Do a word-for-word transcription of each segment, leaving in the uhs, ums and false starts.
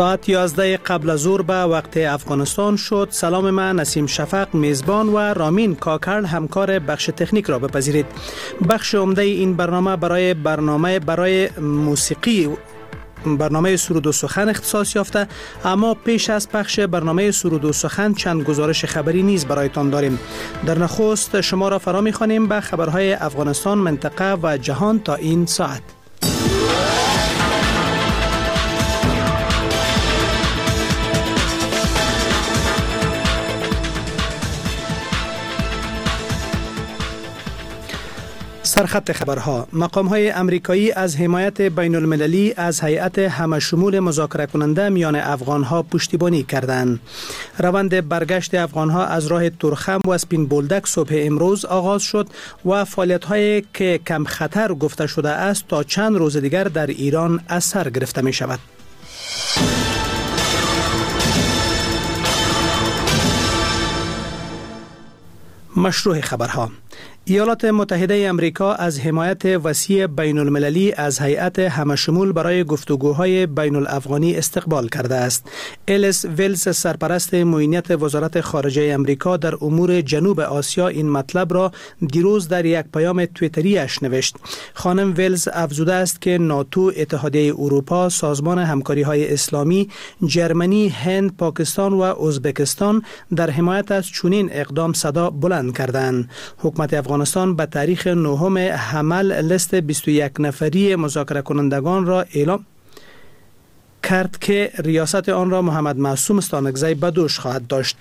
ساعت یازده قبل از ظهر به وقت افغانستان شد. سلام من نسیم شفق میزبان و رامین کاکرل همکار بخش تکنیک را بپذیرید. بخش عمده این برنامه برای برنامه برای موسیقی برنامه سرود و سخن اختصاص یافته، اما پیش از پخش برنامه سرود و سخن چند گزارش خبری نیز برایتان داریم. در نخست شما را فرا می‌خوانیم به خبرهای افغانستان، منطقه و جهان تا این ساعت. سرخط خبرها: مقام‌های امریکایی از حمایت بین المللی از هیئت همه‌شمول مذاکره کننده میان افغان‌ها پشتیبانی کردند. روند برگشت افغان‌ها از راه تورخم و اسپین بولدک صبح امروز آغاز شد و فعالیت‌هایی که کم خطر گفته شده است تا چند روز دیگر در ایران از سر گرفته می شود. مشروع خبرها: ایالات متحده امریکا از حمایت وسیع بین المللی از هیئت همه‌شمول برای گفتگوهای بین الافغانی استقبال کرده است. الیس ویلز، سرپرست معینیت وزارت خارجه امریکا در امور جنوب آسیا، این مطلب را دیروز در یک پیام توییتری اش نوشت. خانم ویلز افزوده است که ناتو، اتحادیه اروپا، سازمان همکاری های اسلامی، جرمنی، هند، پاکستان و ازبکستان در حمایت از چنین اقدام صدا بلند کردند. حکومت افغانستان به تاریخ نهم حمل لیست بیست و یک نفری مذاکره کنندگان را اعلام کرد که ریاست آن را محمد معصوم استانکزی به دوش خواهد داشت.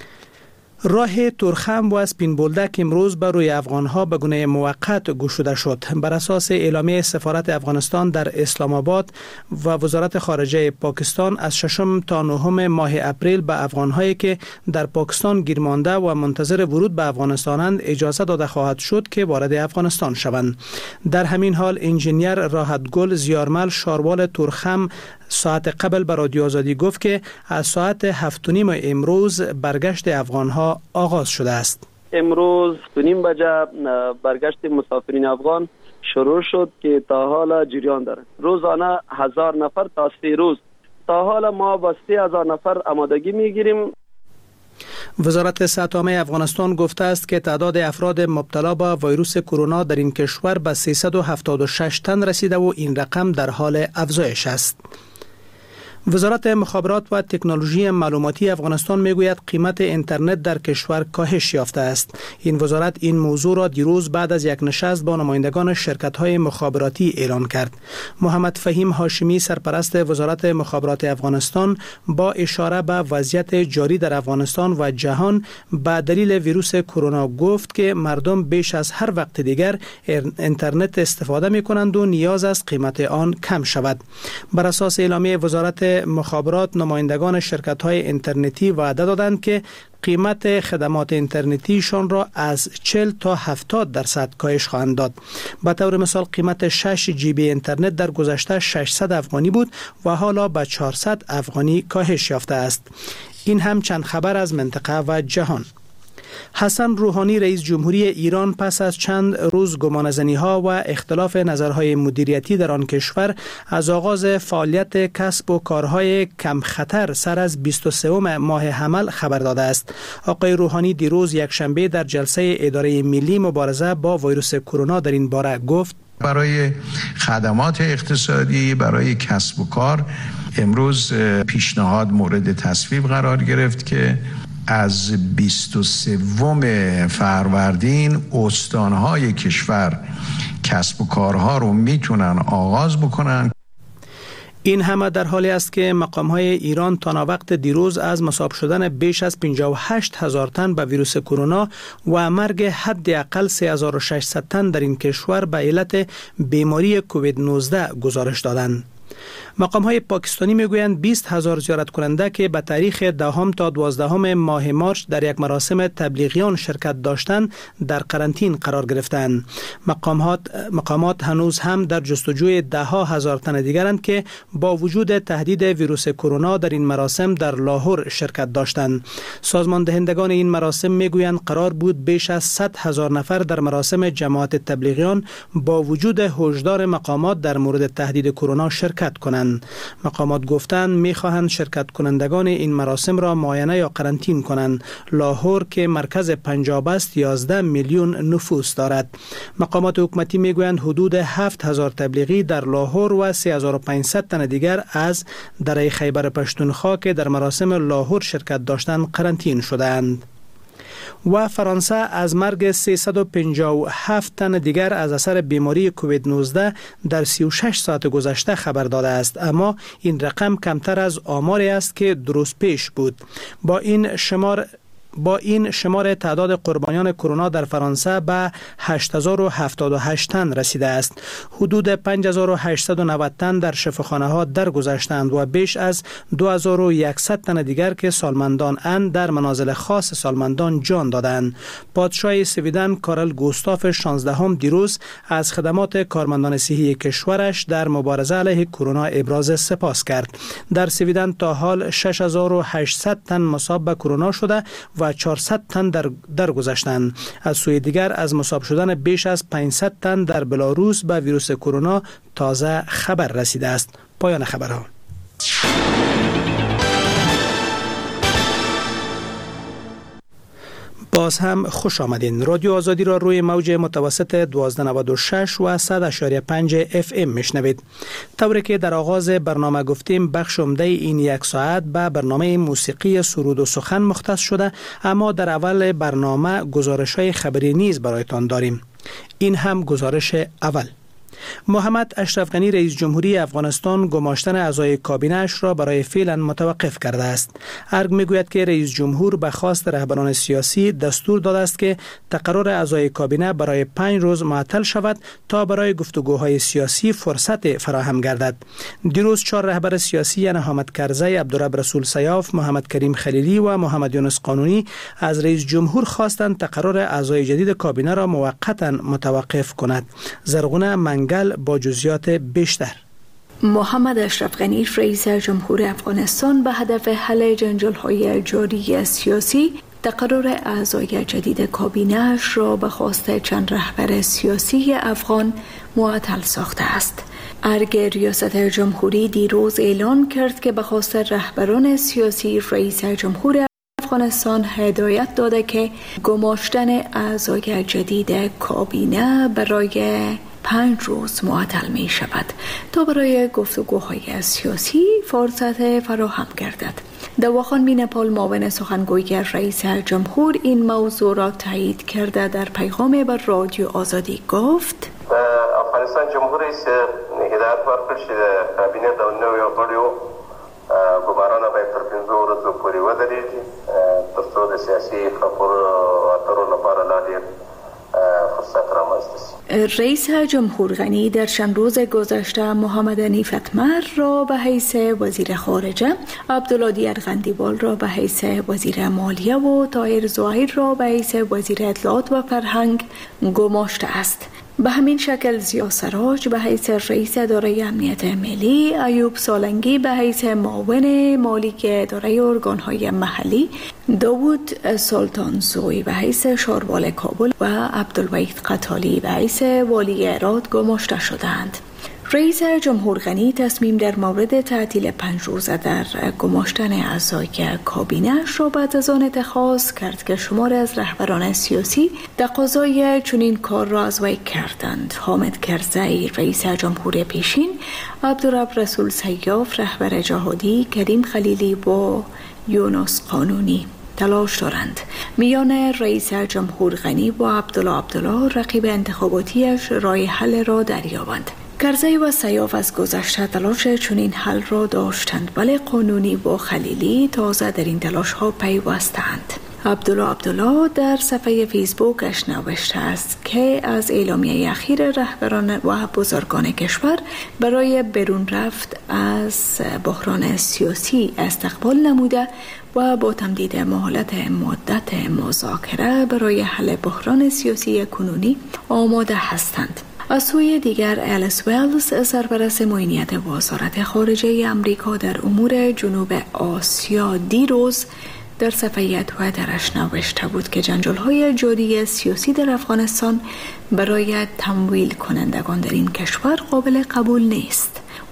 راه تورخم و اسپین بولدک امروز بر روی افغانها به گونه موقت گشوده شد. بر اساس اعلامیه سفارت افغانستان در اسلام آباد و وزارت خارجه پاکستان، از ششم تا نهم ماه اپریل به افغانهایی که در پاکستان گیر مانده و منتظر ورود به افغانستانند اجازه داده خواهد شد که وارد افغانستان شوند. در همین حال انجینیر راحتگل زیارمل، شاروال تورخم، ساعت قبل به رادیو آزادی گفت که از ساعت هفت و نیم امروز برگشت افغانها آغاز شده است. امروز دو نیم بجه برگشت مسافرین افغان شروع شد که تا حالا جریان دارد. روزانه هزار نفر تا سه روز. تا حالا ما با سه هزار نفر آمادگی میگیریم. وزارت صحت عامه افغانستان گفته است که تعداد افراد مبتلا به ویروس کرونا در این کشور به سیصد و هفتاد و شش تن رسیده و این رقم در حال افزایش است. وزارت مخابرات و تکنولوژی معلوماتی افغانستان میگوید قیمت اینترنت در کشور کاهش یافته است. این وزارت این موضوع را دیروز بعد از یک نشست با نمایندگان شرکت‌های مخابراتی اعلان کرد. محمد فهیم هاشمی، سرپرست وزارت مخابرات افغانستان، با اشاره به وضعیت جاری در افغانستان و جهان به دلیل ویروس کرونا گفت که مردم بیش از هر وقت دیگر اینترنت استفاده می‌کنند و نیاز است قیمت آن کم شود. بر اساس اعلامیه وزارت مخابرات، نمایندگان شرکت‌های اینترنتی وعده دادند که قیمت خدمات اینترنتیشان را از چهل تا هفتاد درصد کاهش خواهند داد. به طور مثال قیمت شش جی بی اینترنت در گذشته ششصد افغانی بود و حالا به چهارصد افغانی کاهش یافته است. این هم چند خبر از منطقه و جهان. حسن روحانی، رئیس جمهوری ایران، پس از چند روز گمانه‌زنی‌ها و اختلاف نظرهای مدیریتی در آن کشور، از آغاز فعالیت کسب و کارهای کم خطر سر از بیست و سوم ماه حمل خبر داده است. آقای روحانی دیروز یک شنبه در جلسه اداره ملی مبارزه با ویروس کرونا در این باره گفت: برای خدمات اقتصادی، برای کسب و کار امروز پیشنهاد مورد تصویب قرار گرفت که از بیست و سوم فروردین استانهای کشور کسب و کارها رو میتونن آغاز بکنن. این همه در حالی است که مقام‌های ایران تا وقت دیروز از مصاب شدن بیش از پنجاه و هشت هزار تن به ویروس کرونا و مرگ حداقل سه هزار و ششصد تن در این کشور به علت بیماری کووید نوزده گزارش دادند. مقام‌های پاکستانی میگویند بیست هزار زیارت کننده که به تاریخ دهم تا دوازدهم ماه مارس در یک مراسم تبلیغیان شرکت داشتند در قرنطین قرار گرفتند. مقامات مقامات هنوز هم در جستجوی ده ها هزار تن دیگرند که با وجود تهدید ویروس کرونا در این مراسم در لاهور شرکت داشتند. سازمان دهندگان این مراسم میگویند قرار بود بیش از صد هزار نفر در مراسم جماعت تبلیغیان با وجود هشدار مقامات در مورد تهدید کرونا شرکت شرکت کنند. مقامات گفتند می‌خواهند شرکت کنندگان این مراسم را معاینه یا قرنطین کنند. لاهور که مرکز پنجاب است یازده میلیون نفوس دارد. مقامات حکومتی میگویند حدود هفت هزار تبلیغی در لاهور و سه هزار و پانصد تن دیگر از دره خیبر پشتونخوا که در مراسم لاهور شرکت داشتند قرنطین شدند. و فرانسه از مرگ سیصد و پنجاه و هفت تن دیگر از اثر بیماری کووید نوزده در سی و شش ساعت گذشته خبر داده است، اما این رقم کمتر از آماری است که درست پیش بود. با این شمار با این شمار تعداد قربانیان کرونا در فرانسه به هشت هزار و هفتاد و هشت تن رسیده است. حدود پنج هزار و هشتصد و نود تن در شفاخانه ها درگذشتند و بیش از دو هزار و صد تن دیگر که سالمندان اند در منازل خاص سالمندان جان دادند. پادشاه سویدن کارل گوستاف شانزدهم دیروز از خدمات کارمندان صحی کشورش در مبارزه علیه کرونا ابراز سپاس کرد. در سویدن تا حال شش هزار و هشتصد تن مصاب به کرونا شده و چهارصد تن در درگذشتند. از سوی دیگر از مصاب شدن بیش از پانصد تن در بلاروس به ویروس کرونا تازه خبر رسیده است. پایان خبرها. باز هم خوش آمدین. رادیو آزادی را روی موج متوسط دوازده نود و شش و صد و پنج ممیز پنج اف ام میشنوید. طوری که در آغاز برنامه گفتیم، بخش عمده این یک ساعت به برنامه موسیقی سرود و سخن مختص شده، اما در اول برنامه گزارش‌های خبری نیز برایتان داریم. این هم گزارش اول. محمد اشرف غنی رئیس جمهوری افغانستان گماشتن اعضای کابینه‌اش را برای فعلا متوقف کرده است. ارگ میگوید که رئیس جمهور به خواست رهبران سیاسی دستور داده است که تقرر اعضای کابینه برای پنج روز معطل شود تا برای گفتگوهای سیاسی فرصت فراهم گردد. دیروز چهار رهبر سیاسی یعنی حامد کرزی، عبدالرب رسول سیاف، محمد کریم خلیلی و محمد یونس قانونی از رئیس جمهور خواستند تقرر اعضای جدید کابینه را موقتا متوقف کند. زرغونه منگل با جزئیات بیشتر. محمد اشرف غنی رئیس جمهور افغانستان به هدف حل جنجال‌های جاری سیاسی تقرر اعضای جدید کابینه‌اش را به خواست چند رهبر سیاسی افغان معطل ساخته است. ارگ ریاست جمهوری دیروز اعلان کرد که به خواست رهبران سیاسی رئیس جمهور افغانستان هدایت داده که گماشتن اعضای جدید کابینه برای پنج روز معطل می شود تا برای گفتگوهای سیاسی فرصت فراهم گردد. دواخان مینپال معاون سخنگوی رئیس جمهور این موضوع را تایید کرده در پیغام بر رادیو آزادی گفت: افغانستان جمهوری است هدایت ورکړل چې د کابینه د نویو غړیو ګمارنه باید تر پنځو ورځو پورې ودرېږي تر څو د سیاسي خبرو اترو لپاره لا ډېر فرصت رامنځته شي. رئیس جمهور غنی در چند روز گذشته محمد حنیف اتمر را به حیث وزیر خارجه، عبدالله دیار قندیوال را به حیث وزیر مالیه و طاهر ظاهر را به حیث وزیر اطلاعات و فرهنگ گماشته است. به همین شکل ضیا سراج به حیث رئیس اداره امنیت ملی، ایوب سالنگی به حیث معاون مالی اداره ارگان‌های محلی، داوود سلطانزوی به حیث شاروال کابل و عبدالوحید قتالی به حیث والی هرات گماشته شدند. رئیس جمهور غنی تصمیم در مورد تعطیل پنج روزه در گماشتن اعضای کابینه‌اش را بعد از آن اتخاذ کرد که شمار از رهبران سیاسی تقاضای چنین کار را از وی کردند. حامد کرزی رئیس جمهور پیشین، عبدالرب رسول سیاف رهبر جهادی، کریم خلیلی و یونس قانونی تلاش دارند میان رئیس جمهور غنی و عبدالله عبدالله رقیب انتخاباتیش راه حل را دریابند. کرزی و سیاف از گذشته تلاش چنین حل را داشتند، ولی قانونی و خلیلی تازه در این تلاش ها پیوستند. عبدالله عبدالله در صفحه فیسبوکش نوشته است که از اعلامیه اخیر رهبران و بزرگان کشور برای برون رفت از بحران سیاسی استقبال نموده و با تمدید مهلت مدت مذاکره برای حل بحران سیاسی کنونی آماده هستند. از سوی دیگر الیس ویلز سرپرست معینیت وزارت خارجه امریکا در امور جنوب آسیا دیروز در صفحه توییترش نوشته بود که جنجال‌های جاری سیاسی در افغانستان برای تمویل کنندگان در این کشور قابل قبول نیست.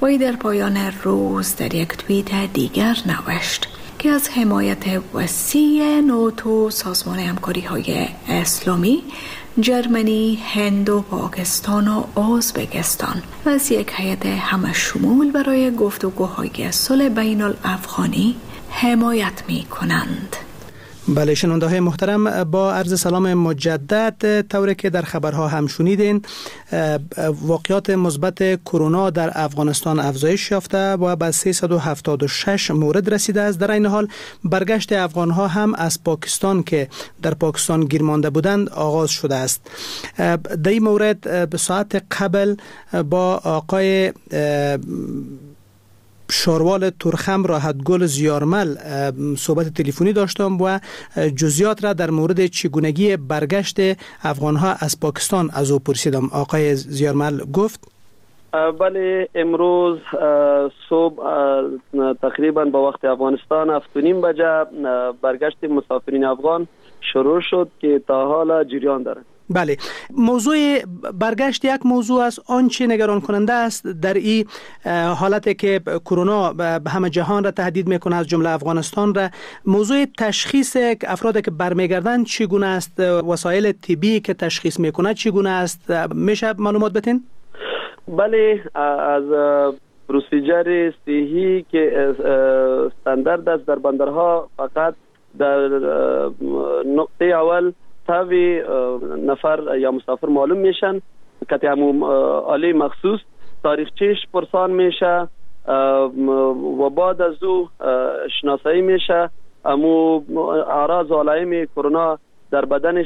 وی در پایان روز در یک توییت دیگر نوشت که از حمایت وسیع ناتو، سازمان همکاری های اسلامی، جرمنی، هند و پاکستان و ازبکستان و از یک هیئت همشمول برای گفتگوهای صلح بین الافغانی حمایت می کنند. بله شنونده های محترم، با عرض سلام مجدد. طوری که در خبرها هم شنیدین، واقعات مثبت کرونا در افغانستان افزایش یافته و به سیصد و هفتاد و شش مورد رسیده است. در این حال برگشت افغان ها هم از پاکستان که در پاکستان گیر مانده بودند آغاز شده است. در این مورد به ساعت قبل با آقای شاروال ترخم راحتگل زیارمل صحبت تلفنی داشتم و جزئیات را در مورد چگونگی برگشت افغانها از پاکستان از او پرسیدم. آقای زیارمل گفت بله، امروز صبح تقریبا با وقت افغانستان هفت و نیم بجه برگشت مسافرین افغان شروع شد که تا حالا جریان دارد. بله، موضوع برگشت یک موضوع است. آنچه نگران کننده است در این حالتی که کرونا به همه جهان را تهدید میکنه از جمله افغانستان را، موضوع تشخیص افرادی که برمیگردند چگونه است؟ وسایل طبی که تشخیص میکنه چگونه است؟ میشه معلومات بدین؟ بله، از پروسیجر صحی که استاندارد است در بندرها، فقط در نقطه اول تاوی نفر یا مسافر معلوم میشن که همون آله مخصوص تاریخچهش پرسان میشه و بعد از او شناسایی میشه. امو اعراض و علائم کرونا در بدنش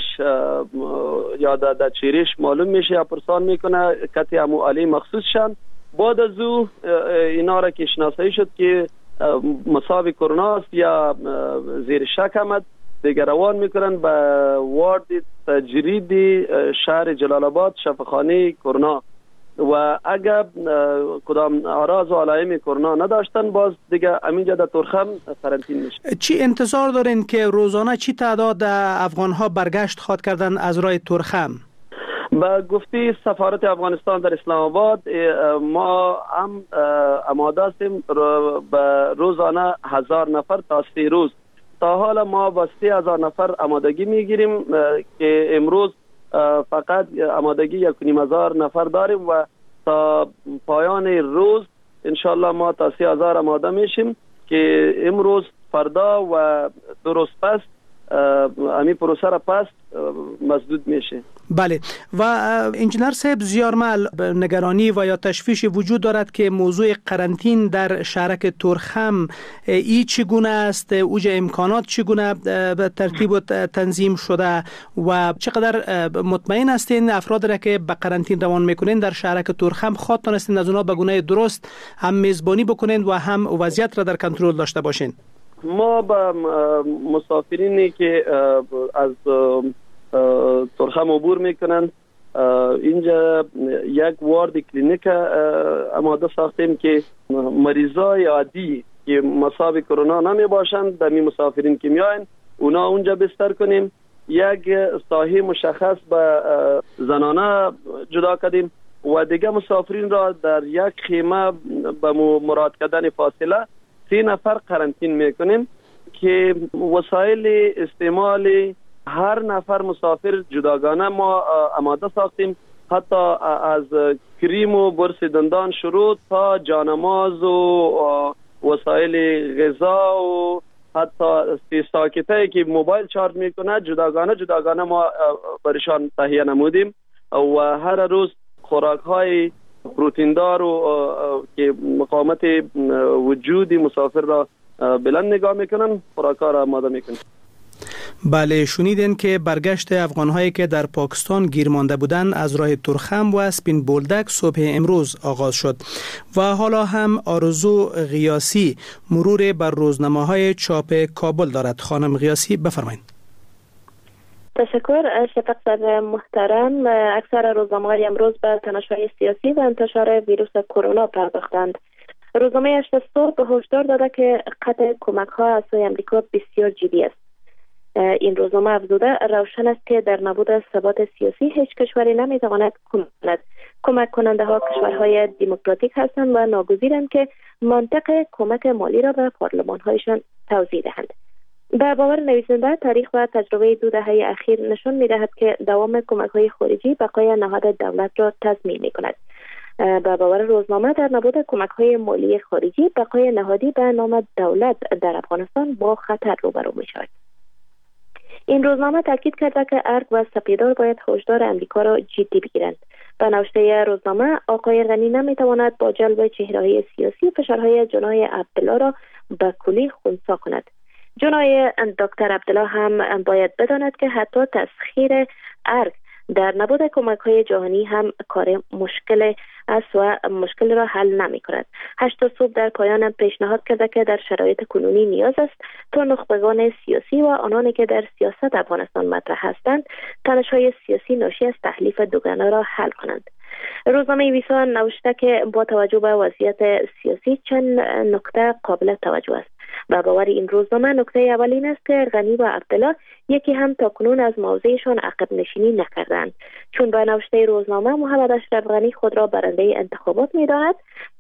یا در چهرهش معلوم میشه یا پرسان میکنه که همون آله مخصوص شن. بعد از او اینا را که شناسایی شد که مصاب کرونا است یا زیر شک آمد، دیگر روان میکنن به وارد تجریدی شهر جلال آباد، شفاخانه کرونا، و اگر کدام اعراض و علائم کرونا نداشتن باز دیگه همینجا در ترخم قرنطینه میشه. چی انتظار دارین که روزانه چی تعداد افغان ها برگشت خواهد کردن از راه ترخم؟ با گفته سفارت افغانستان در اسلام آباد ما هم آماده هستیم به روزانه هزار نفر تا سه روز. تا حالا ما با سه هزار نفر آمادگی میگیریم که امروز فقط آمادگی یک و نیم هزار نفر داریم و تا پایان روز انشالله ما تا سه هزار آماده میشیم که امروز، فردا و دو روز پس امی پروسه را پس مسدود میشه. بله، و انجینر صاحب زیارمل، نگرانی و یا تشویش وجود دارد که موضوع قرنطین در شهرک ترخم ای چگونه است؟ اوج امکانات چگونه به ترتیب و تنظیم شده و چقدر مطمئن هستین افراد را که به قرنطین روان میکنین در شهرک ترخم خود تونستین از اونها به گونه درست هم میزبانی بکنین و هم وضعیت را در کنترل داشته باشین؟ ما با مسافرینی که از ترخم عبور میکنند اینجا یک وارد کلینیک آماده ساختیم که مریضای عادی که مصاب کرونا نمی باشند در می مسافرین که میاین اونا اونجا بستر کنیم. یک ساحه مشخص به زنانه جدا کردیم و دیگه مسافرین را در یک خیمه به مراد کردن فاصله سه نفر قرنطین میکنیم که وسایل استعمال هر نفر مسافر جداگانه ما آماده ساختیم، حتی از کریم و برس دندان شروع تا جانماز و وسایل غذا و حتی ساکته که موبایل چارج میکنه جداگانه جداگانه ما برشان تهیه نمودیم و هر روز خوراک های پروتئین دار و که مقاومت وجود مسافر را بلند نگاه میکنن خوراک ها را آماده میکنن. بله، شنیدین که برگشت افغان‌هایی که در پاکستان گیر مانده بودند از راه ترخم و سپین بولدک صبح امروز آغاز شد و حالا هم آرزو غیاسی مرور بر روزنامه‌های چاپ کابل دارد. خانم غیاسی بفرمایید. تشکر شفق محترم. اکثر روزنامه‌های امروز به تنش‌های سیاسی و انتشار ویروس کرونا پرداختند. روزنامه هشت صبح هشدار داده که قطع کمک‌ها از سوی امریکا بسیار جدی است. این روزنامه افزوده روشن است که در نبود ثبات سیاسی هیچ کشوری نمیتواند کمک کند. کمک کننده ها کشورهای دموکراتیک هستند و ناگزیرند که منطق کمک مالی را به پارلمان هایشان توضیح دهند. به باور نویسنده، تاریخ و تجربه دو دهه اخیر نشان می‌دهد که دوام کمک‌های خارجی بقای نهاد دولت را تضمین می‌کند. به باور روزنامه، در نبود کمک‌های مالی خارجی، بقای نهادی به نام دولت در افغانستان با خطر روبرو می‌شود. این روزنامه تاکید کرده که ارگ و سپیدار باید هشدار امریکا را جدی بگیرند. به نوشته روزنامه، آقای غنی نمی‌تواند با جلب چهره‌های سیاسی فشارهای جنای عبدالله را به کلی خنثی کند. جنای دکتر عبدالله هم باید بداند که حتی تسخیر ارگ در نبود کمک‌های جهانی هم کار مشکل است و مشکل را حل نمی کند. هشت صبح در پایان پیشنهاد کرده که در شرایط کنونی نیاز است تا نخبگان سیاسی و آنانی که در سیاست افغانستان مطرح هستند تنش‌های سیاسی ناشی از تحلیف دوگانه را حل کنند. روزنامه ویسا نوشته که با توجه به وضعیت سیاسی چند نکته قابل توجه است. به باور این روزنامه، نکته اول این است که غنی و عبدالله یکی هم تاکنون از موضعشان عقب نشینی نکردند، چون به نوشته روزنامه محمد اشرف غنی خود را برنده انتخابات می‌داند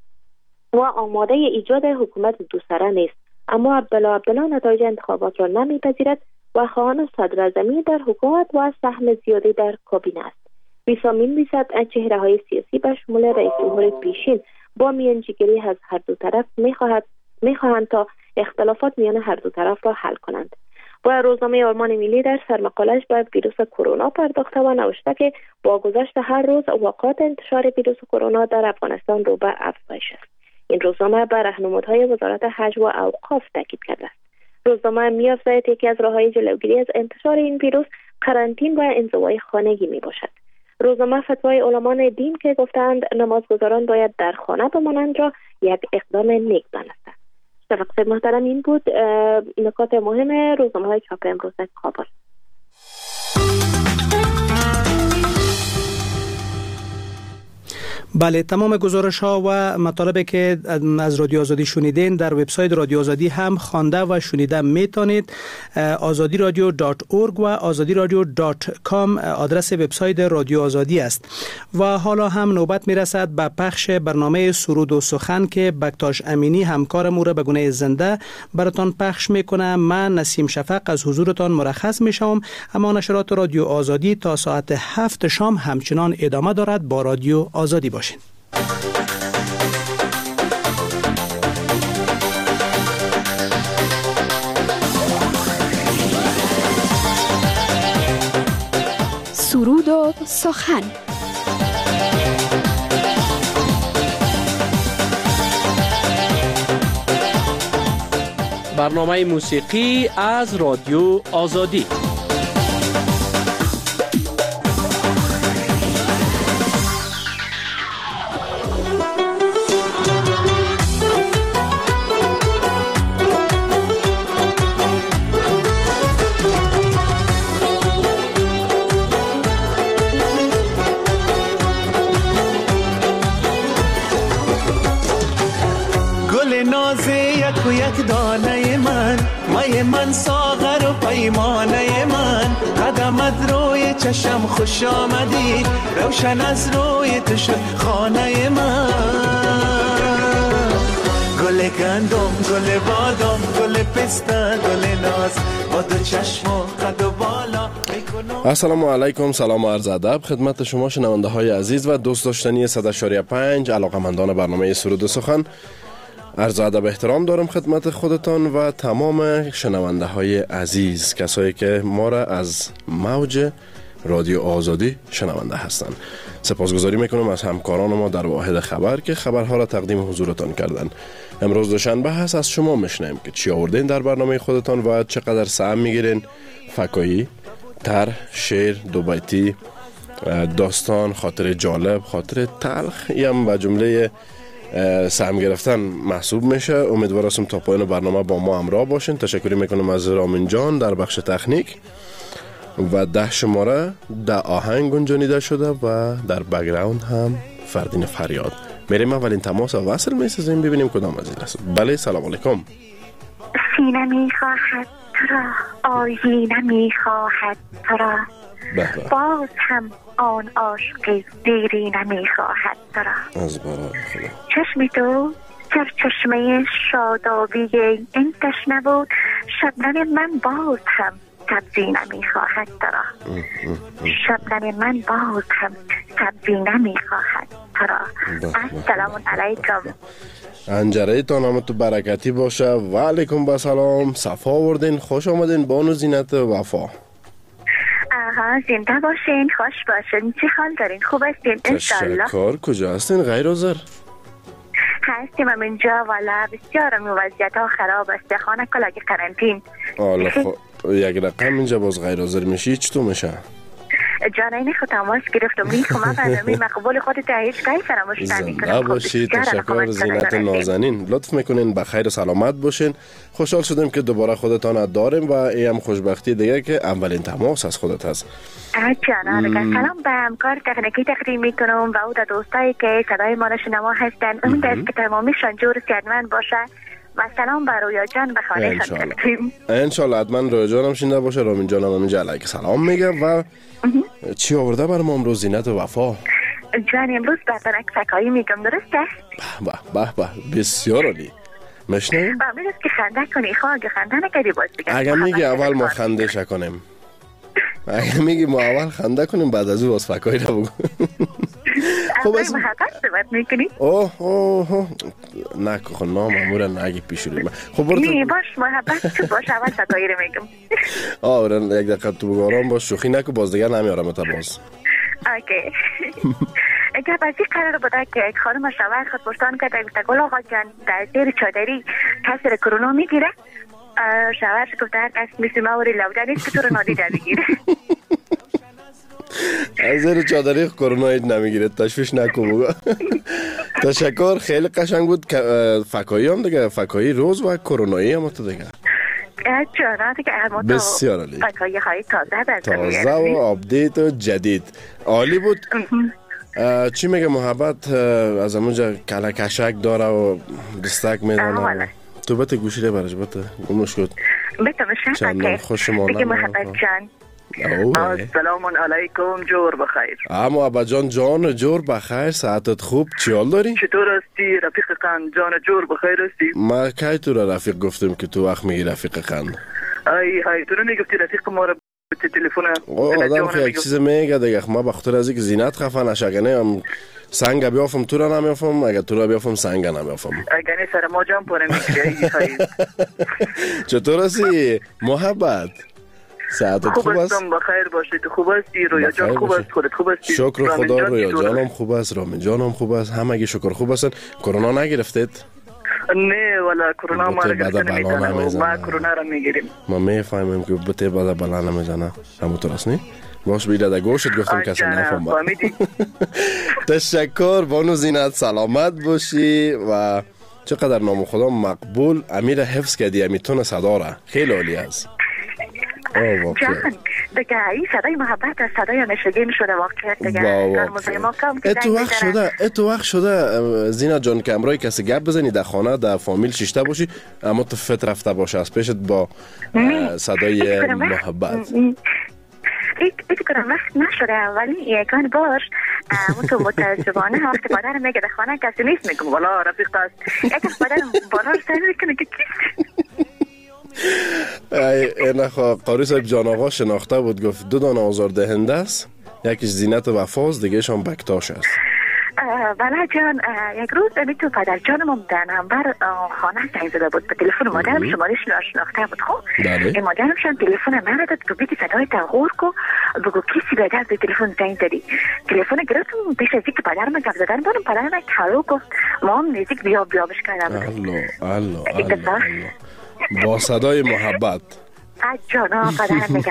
و آماده ایجاد حکومت دو سره نیست، اما عبدالله عبدالله نتایج انتخابات را نمی‌پذیرد و خواهان صدراعظمی در حکومت و سهم زیادی در کابینه است. ویسا می‌نویسد چهره‌های سیاسی به شمول رئیس جمهور پیشین با میانجیگری از هر دو طرف می‌خواهد می‌خواهند تا اختلافات میان هر دو طرف را حل کنند. و روزنامه آرمان ملی در سرمقاله‌اش به ویروس کرونا پرداخته و نوشته که با گذشت هر روز واقعات انتشار ویروس کرونا در افغانستان رو به افزایش است. این روزنامه به راهنمودهای وزارت حج و اوقاف تاکید کرده است. روزنامه می‌افزاید یکی از راه‌های جلوگیری از انتشار این ویروس قرنطینه و انزوای خانگی میباشد. روزنامه فتوای علمان دین که گفتند نمازگزاران باید در خانه بمانند را یک اقدام نیک دانسته. شنوندگان محترم، این بود نکات مهم روزنامه‌های چاپ امروز کابل. بله، تمام گزارش ها و مطالبی که از رادیو آزادی شنیدین در وبسایت رادیو آزادی هم خوانده و شنیده میتونید. آزادی رادیو دات اورگ و آزادی رادیو دات کام آدرس وبسایت رادیو آزادی است. و حالا هم نوبت میرسد به پخش برنامه سرود و سخن که بکتاش امینی همکارم را به گونه زنده براتان پخش میکنه. من نسیم شفق از حضورتان مرخص میشم، اما نشرات رادیو آزادی تا ساعت هفت شام همچنان ادامه دارد. با رادیو آزادی باشید. سرود و سخن. برنامه موسیقی از رادیو آزادی. یک و یک دانه من، مای من ساغر و پیمانه من، قدمت روی چشم خوش آمدی، روشن از روی تو شد خانه من. گل گندم، گل بادم، گل پسته، گل ناز، با دو چشم و قد و بالا. السلام علیکم، سلام و عرض ادب خدمت شما شنونده های عزیز و دوست داشتنی صد و پنج علاقمندان برنامه سرود و سخن. عرض ادب احترام دارم خدمت خودتان و تمام شنونده های عزیز، کسایی که ما را از موج رادیو آزادی شنونده هستند. سپاسگزاری میکنم از همکاران ما در واحد خبر که خبرها را تقدیم حضورتان کردن. امروز دوشنبه هست، از شما میشنیم که چی آوردین در برنامه خودتان و چقدر سهم میگیرین. فکایی، تر، شعر، دو بیتی، داستان، خاطر جالب، خاطر تلخ یم و جمله سهم گرفتن محسوب میشه. امیدوار هستم تا پایان برنامه با ما همراه باشین. تشکر میکنم از رامین جان در بخش تکنیک و ده شماره ده آهنگ گنجانیده شده و در بک‌گراند هم فردین فریاد. میریم اولین تماس وصل میسازیم ببینیم کدام از این است. بله، سلام علیکم. سینه میخواهد تو را آیینه میخواهد تو را باز هم آن عاشق دیرینه میخواهد تو را از برای خدا چشم تو سر چشمه شادابی این تشنه بود شبنم من باز هم سبزی نمیخواهد تو را شبنم من باز هم سبزی نمیخواهد تو را السلام علیکم انجره تان همه تو برکتی باشه و علیکم بسلام صفا آوردین خوش آمدین بانو زینت وفا آها زنده باشین خوش باشین چی حال دارین خوب هستین انشالله تشکر کجا هستین غیر حاضر هستیم هم اینجا والا بسیار هم وضعیت ها خراب است خانه کلاگی قرنطین حالا خب یک رقم اینجا باز غیر حاضر میشی چطور میشه جانه این خود تماس گرفتم این خب من برنامه مقبول خودت هیچ کاری فراموش نمیکنم زنده باشید تشکر زینت نازنین لطف میکنین بخیر سلامت باشین خوشحال شدیم که دوباره خودتان داریم و این هم خوشبختی دیگه که اولین تماس از خودت هست جانا دیگه سلام به همکار تکنیکی تقدیم میکنم و او در دوستایی که صدای ما را شنوا هستن امید است که تمامیشان جور صحتمند باشه و سلام بر رویا جان به خانه شان تقدیم انشالله حتما رویا جانم شنیده باشه رامین جانم همینجا علیک سلام میگم و چی آورده برام امروز زینت وفا جان امروز برنک فکایی میگم درسته به به به بسیار عالی مشنیم با امید است که خنده کنی خواه اگه خنده نکردی باز بگم اگه میگی اول ما خنده شکنیم اگه میگی ما اول خنده کنیم بعد از او باز فکایی رو بگو خب از محبت صحبت میکنی؟ اوه اوه نکو خود ما مامورا نگی پیش روی من خب نی باش محبت تو باش اول فکایی رو میگم آه یک دقیقه تو بگارم باش شوخی نکو باز دیگر نمیارم تا باز اوکی اگر بازی قرار بوده که یک خانم شوهر خود پرسان کرده گفته گل آقا جان در زیر چادری کسی را کرونا میگیره شوهرش گفته هر کس مثل ما وری لوده نیست که تو رو نادیده بگیره از زیر چادری کرونا هیچ نمیگیره تشویش نکو بگو تشکر خیلی قشنگ بود فکایی هم دیگه فکایی روز و کرونایی هم تو دیگه جانا دیگه بسیار عالی فکایی های تازه تازه و آپدیت و جدید عالی بود چی میگه محبت از همونجا کلا کشک داره و دستک میدنه تو بته گوشی رو برش بته گمش کد بته مشه خوش مانم بگه محبت جان السلام علیکم جور بخیر اما ابا جان جان جور بخیر ساعتت خوب چی حال داری؟ چطور هستی رفیق قند جان جور بخیر هستی؟ ما کی تو را رفیق گفتم که تو وقت میگی رفیق قند ای های تو نمیگفتی رفیق ما را به تلفن آدم که یک چیز میگه دیگه ما بخاطر از اینکه زینت خفه نشگنه هم سنگ بیافم تو را نمیافم اگه تو را بیافم سنگ نمیافم اگه نه سر ما جام پره میگیری چطور هستی محبت ساعتت خوب است؟ خوب بخیر باشی تو خوب هستی رویا جان خوب است خودت خوب هستی شکر خدا رویا جانم خوب است رامین جانم خوب است همگی شکر خوب هستن کرونا نگرفتید؟ نه ولا کرونا ما را گرفته نمیتونه ما کرونا را میگیریم ما میفهمیم که بته بعد بلا نمیزنه همونطور است نه؟ باش بیره در گوشت گفتم کسی نفهم با تشکر بانو زینت سلامت باشی و چقدر نام خدا مقبول امیر حفظ کردی امیتون صدا را خیلی عالی است جان دیگه این صدای محبت از صدای همیشگی میشده واقعیت دیگه در موضوع ما کم که اتو وقت شده اتو وقت شده زینت جان که امرای کسی گپ بزنی در خانه در فامیل شیشته باشی اما تو فت رفته باشه از پیشت با صدای محبت ایتی کنم وقت نشده ولی یکان بار تو متاسفانه وقتی مادرم میگه در خانه کسی نیست میگم والا رفیق است یکم مادرم بالا رو سعی میکنه که کیست این قاری صاحب جان آقا شناخته بود گفت دو دانه آزار دهنده است یکیش زینت وفاست دیگه شان بکتاش است بله جان یک روز امی تو پدر جانم در نمبر خانه زنگ زده بود به تلفن مادرم شمارش ناشناخته بود خب این مادرم شان تلفن من داد که بگی صدای تغور کو بگو کسی به دست تلفن زنگ زدی تلفن گرفتم پیش از اینکه پدرم گفت زدن بودم پدرم یک حلو گفت ما هم نزدیک بیا بیا بشکنم الله الله با صدای محبت جانا پدرم میگه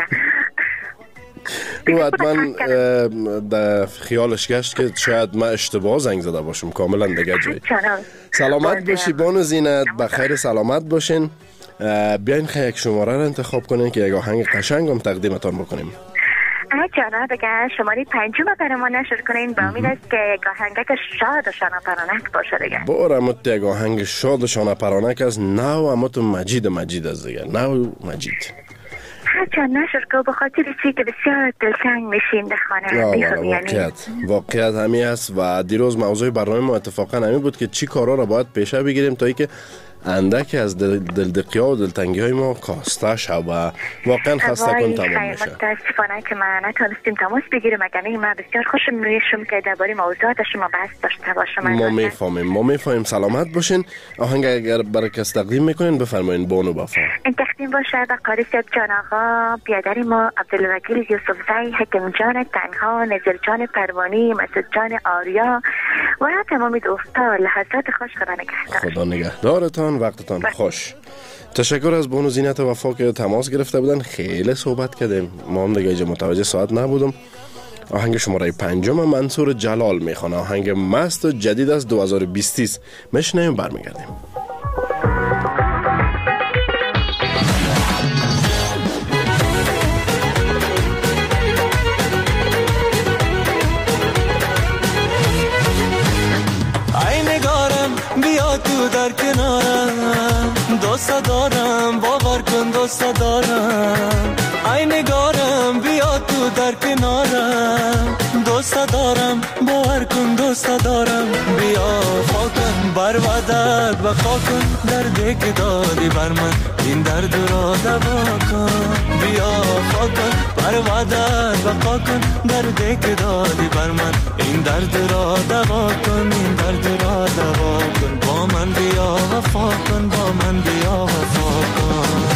او حتما در خیالش گشت که شاید من اشتباه زنگ زده باشم کاملا دیگه جایی سلامت باشی بانو زینت بخیر سلامت باشین بیاین خیلی یک شماره را انتخاب کنین که یک آهنگ قشنگ هم تقدیمتان بکنیم جانا دیگه شماره پنجم برای ما نشر کنین با امید است که آهنگک شاد و شانه پرانک باشه دیگه. باره امت یک آهنگ شاد و شانه پرانک از نو امت مجید مجید از دیگه نو مجید هرچند نشر که بخاطر چی که بسیار دلتنگ میشیم در خانه. واقعیت واقعیت همی هست و دیروز موضوع برنامه ما اتفاقا همی بود که چی کارا را باید پیشه بگیریم تا ای که اندکی از دل دلدقی‌ها و دلتنگی های ما کاسته شد و واقعا خسته کن تمام میشه. متاسفانه که ما نتونستیم تماس بگیریم، اگر ما بسیار خوشم میشم که درباره موضوعات شما بحث داشته باشم. ما میفهمیم ما میفهمیم سلامت باشین. آهنگ اگر برای کس تقدیم میکنین بفرمایین. بانو وفا این تقدیم باشه به قاری صاحب جان آقا، بیادر ما عبدالوکیل یوسفزی، حکم جان تنها، نظر جان پروانی، مسعود جان آریا و تمام دوستا. لحظات خوش خدا نگهدار. خدا نگهدارتان. وقتتان خوش. تشکر از بانو زینت وفا که تماس گرفته بودن. خیلی صحبت کردیم. ما هم دیگه اینجا متوجه ساعت نبودم. آهنگ شماره پنجم منصور جلال میخونه. آهنگ مست جدید از دو هزار و بیست است. میشنیم برمیگردیم. بیا تو در کنارم، دوست دارم، باور کن دوست دارم. ای نگارم بیا تو در کنارم، دوست دارم، باور کن دوست دارم. بیا فاکن بر ودت وفا کن، دردی که دادی بر من این درد را دوا کن. بیا فاکن بر ودت وفا کن، دردی که دادی بر من این درد را دوا کن، این درد را دوا کن. با من بیا وفا کن، با من بیا وفا کن.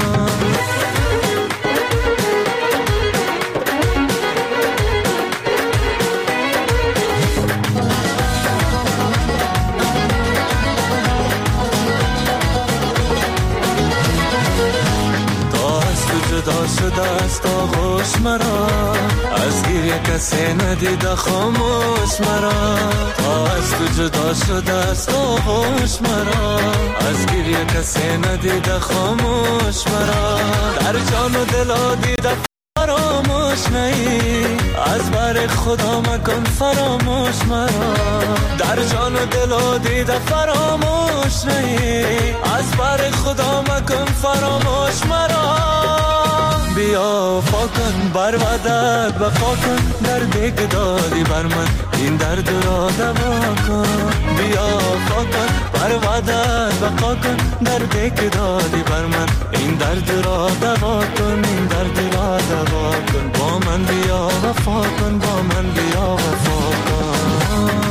جدا شده است آغوش مرا، از گریه کسی ندیده خاموش مرا. تا از تو جدا شده است آغوش مرا، از گریه کسی ندیده خاموش مرا. در جان و دل دیده فراموش نی، از بر خدا مکن فراموش مرا. در جان و دل دیده فراموش نی، از بر خدا مکن فراموش مرا. بیا فاکن بر ودت وفا کن، دردی که دادی بر من این درد را دوا کن. بیا فاکن بر ودت وفا کن، دردی که دادی بر من این درد را دوا کن، این درد را دوا کن. با من بیا وفا کن، با من بیا وفا کن.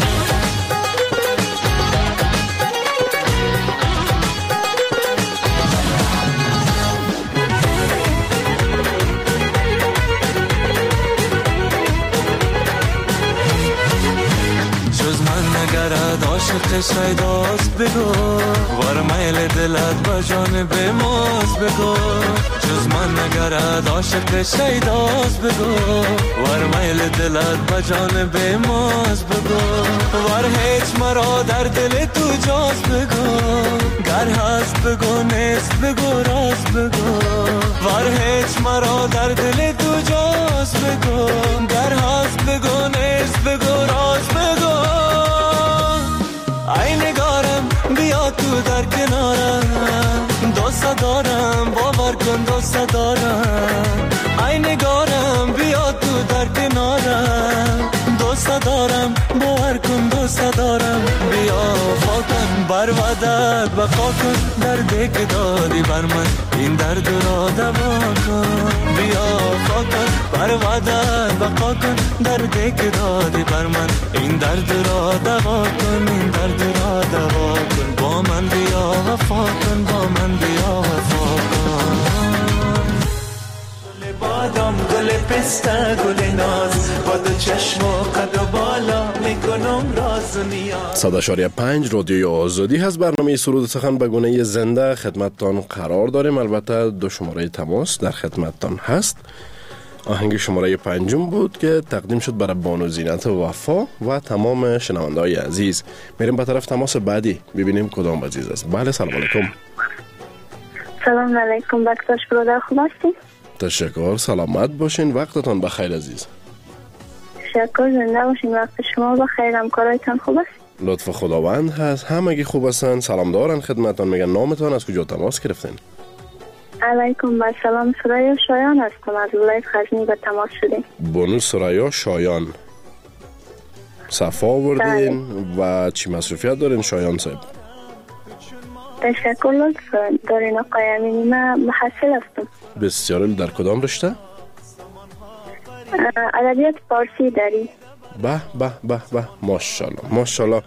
عاشق شیداست بگو، ور میل دلت با جانب ماست بگو. جز من نگرد عاشق شیداست بگو، ور میل دلت با جانب ماست بگو. ور هیچ مرا در دل تو جاست بگو، گر هست بگو نیست بگو راست بگو. ور هیچ مرا در دل تو جاست بگو، گر هست بگو نیست بگو راست بگو. ای نگارم بیا تو در کنارم، دوست دارم، باور کن دوست دارم. ای نگارم بیا تو در کنارم، دوست دارم، باور کن دوست دارم. بیا فاکن بر ودت وفا کن، دردی که دادی بر من این درد را دوا کن. بیا فاکن بر ودت وفا کن، دردی که دادی بر من این درد را دوا کن، این درد را دوا کن. با من بیا وفا کن، با من بیا وفا کن. گل بادام، گل پسته، گل ناز، با دو چشم و قد و بالا میکنم راز و نیاز. صد و شش پنج رادیوی آزادی هست. برنامه سرود سخن به گونه زنده خدمتتان قرار داریم. البته دو شماره تماس در خدمتتان هست. آهنگ شماره پنجم بود که تقدیم شد برای بانو زینت وفا و تمام شنونده‌های عزیز. میریم به طرف تماس بعدی ببینیم کدام عزیز است. بله سلام علیکم. سلام علیکم. بکتاش برادر خوب هستی؟ تشکر، سلامت باشین، وقتتان بخیر عزیز. تشکر، زنده باشین، وقت شما بخیر، همکارایتان خوب است؟ لطف خداوند هست، همگی خوب هستن، سلام دارن خدمتان. میگن نامتان، از کجا تماس گرفتین؟ علیکم با سلام، سریا شایان هستم، از ولایت غزنی به تماس شدیم. بانو سریا شایان، صفا آوردین و چی مصروفیت دارین شایان صاحب؟ تشکر، لطف دارین آقای امینی. من محصل هستم. بسیار. در کدام رشته؟ ادبیات فارسی داری. به به به به، ماشاءالله ماشاءالله.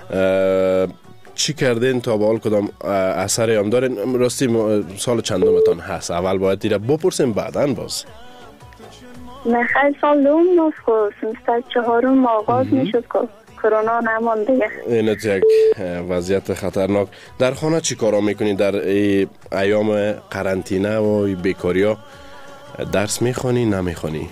چی کردین تا به حال؟ کدام اثری هم دارین؟ راستی سال چندمتان هست؟ اول باید دیره بپرسیم بعداً باز. نه خیلی سال دوم ناز خود سمستر چهارم آغاز میشد که کرونا نمان دیگه. این یک وضعیت خطرناک. در خانه چی کارا میکنی در ای ایام قرنطینه و بیکاری ها؟ درس میخوانی نمیخوانی؟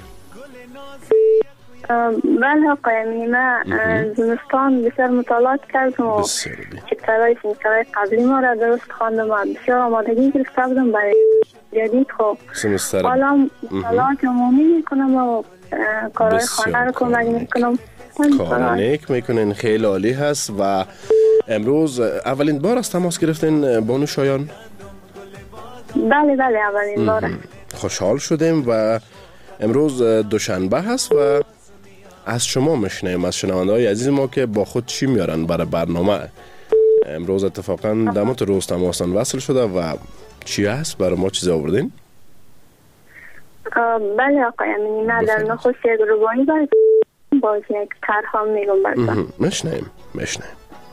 بله آقای امینی، من زمستان بسیار مطالعات کردم و چپترهای سمسترهای قبلی ما را درست خواندم و بسیار آمادگی گرفته بودم برای جدید. خب حالا مطالعات عمومی میکنم و کارهای خانه رو کمک میکنم. کار نیک میکنین، خیلی عالی هست. و امروز اولین بار از تماس گرفتین بانو شایان؟ بله بله اولین بار. خوشحال شدیم و امروز دوشنبه هست و از شما میشنیم، از شنونده های عزیز ما که با خود چی میارن برای برنامه. امروز اتفاقا دمت روز تماسان وصل شده و چی هست برای ما؟ چیز آوردین؟ بله آقای امینی، من در نخست یک روبانی باید باز یک ترها میگم برسن. میشنیم میشنیم.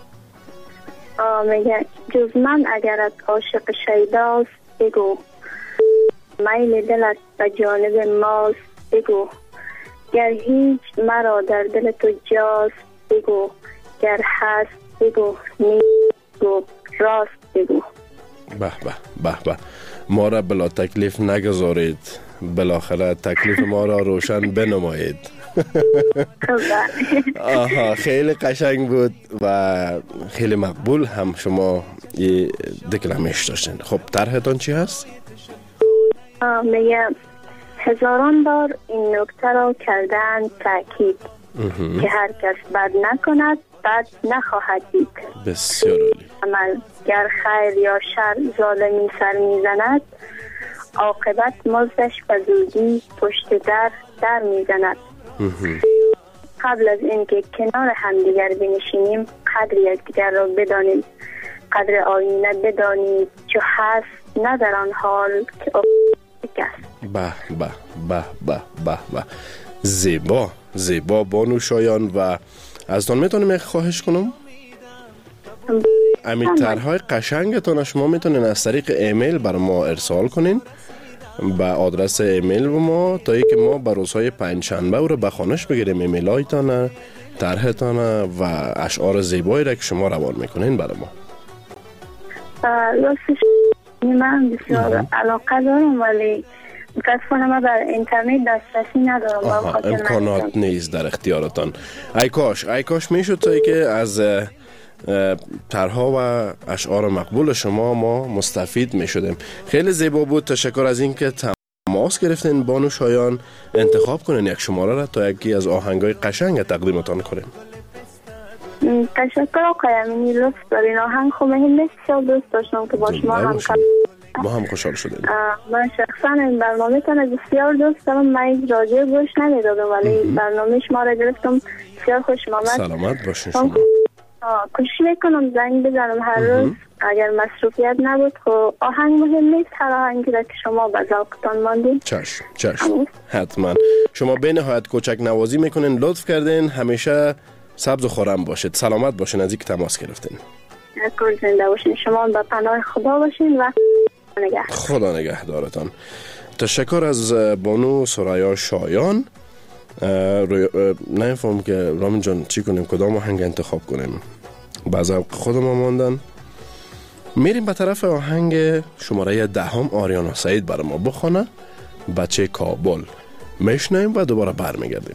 میگه جز من اگرت عاشق شیداست بگو، میل دلت به جانب ماست بگو، گر هیچ مرا در دل تو جاست بگو، گر هست بگو، نیست بگو، راست بگو. به به به به، ما را بلا تکلیف نگذارید، بالاخره تکلیف ما را روشن بنمایید. آها، خیلی قشنگ بود و خیلی مقبول هم شما یه دکلمش داشتین. خب طرحتان چی هست؟ میگه هزاران بار این نکته را کردن تأکید که هر کس بد نکند بد نخواهد دید. بسیار عالی. عمل گر خیر یا شر ظالمی سر میزند، عاقبت مزدش به زودی پشت در در میزند. قبل از اینکه کنار همدیگر بنشینیم قدر یکدیگر را بدانیم، قدر آینه بدانید چو هست نه در آن حال که به به به به به به، زیبا زیبا بانو شایان. و از تان میتونیم یک خواهش کنم؟ امی طرحهای قشنگتان شما میتونین از طریق ایمیل بر ما ارسال کنین به آدرس ایمیل و ما، تا ای که ما به روزهای پنجشنبه او رو به خانش بگیریم ایمیل هایتان، طرحتان و اشعار زیبایی را که شما روان میکنین برای ما. راستش من بسیار علاقه دارم ولی متاسفانه من در اینترنت دسترسی ندارم. امکانات نیست در اختیارتان. ای کاش ای کاش میشد تا ای که از طرحها و اشعار مقبول شما ما مستفید میشدیم. خیلی زیبا بود. تشکر از این که تماس گرفتین بانو شایان. انتخاب کنین یک شماره را تا یکی از آهنگای قشنگ تقدیمتان کنیم. تشکر آقای امینی، لطف دارین. آهنگ خوب من بسیار دوست داشتم که با شما هم ما هم خوشحال شدیم. من شخصا این برنامه تان بسیار دوست دارم. من این رادیو گوش نمیدادم ولی برنامه شما را گرفتم، بسیار خوشم آمد. سلامت باشین شما. کوشش میکنم زنگ بزنم هر روز اگر مصروفیت نبود. خب آهنگ مهم نیست، هر آهنگی را که شما به ذوقتان ماندین. چشم چشم حتما. شما به نهایت کوچک نوازی میکنین، لطف کردین. همیشه سبز و خرم باشید، سلامت باشین از اینکه تماس گرفتین. شکر، زنده باشین. شما به پناه خدا باشین و نگه. خدا نگهدارتان. تشکر از بانو سریا شایان. نمیفهم که رامین جان چی کنیم، کدام آهنگ انتخاب کنیم؟ بعضی خود ما ماندن. میریم به طرف آهنگ شماره دهم. آریانا سعید برای ما بخونه، بچه کابل. میشنیم و دوباره برمیگردیم.